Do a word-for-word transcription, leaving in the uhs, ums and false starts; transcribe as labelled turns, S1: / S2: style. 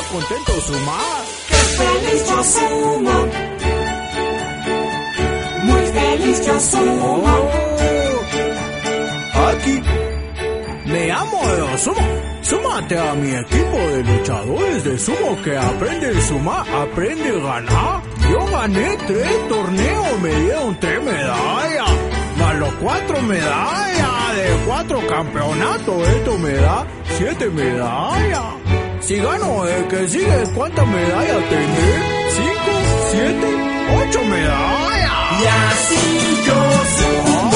S1: contento sumar.
S2: ¡Qué feliz yo sumo! Muy feliz yo sumo.
S1: Oh, aquí me amo de sumo. Súmate a mi equipo de luchadores de sumo que aprende a sumar, aprende a ganar. Yo gané tres torneos, me dieron tres medallas, más los cuatro medallas de cuatro campeonatos, esto me da siete medallas. Si gano el que sigue, ¿cuántas medallas tendré? Cinco, siete, ocho medallas.
S2: Y así yo sumo.